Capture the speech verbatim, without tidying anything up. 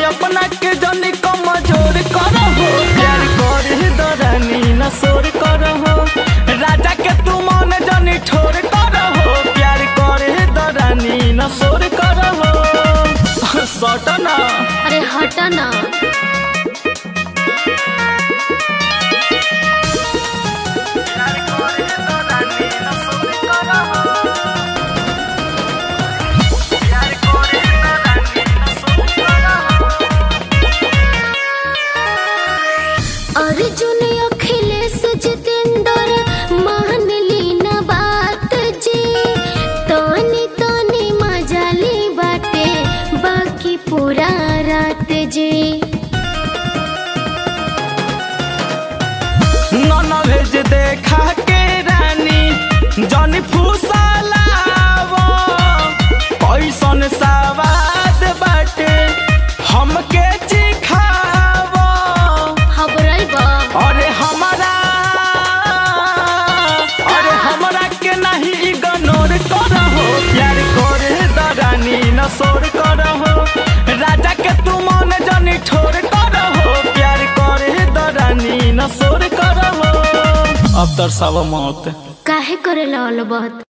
अपना के जनी कमजोर करहो, प्यार करे दरानी न शोर करहो। राजा के तू मन जनी ठोर करहो, प्यार करे दरानी न शोर करहो। सटना अरे हटना। अर्जुन अखिलेश जितेंद्र मान ली न बात जी, तानी तानी मजाली बाटे बाकी पूरा रात जी। नन भेज देखा के रानी जनी फुसलावो, कैसन सवाद बाटे हमके चिखावो। अरे हमारा अरे हमारा के नहीं इग्नोर करहो, प्यार करे दरानी न शोर करहो। राजा के तू मन जनी ठोर करहो, प्यार करे दरानी न शोर करहो। अब दर्शावा मौत काहे करे ला बहुत।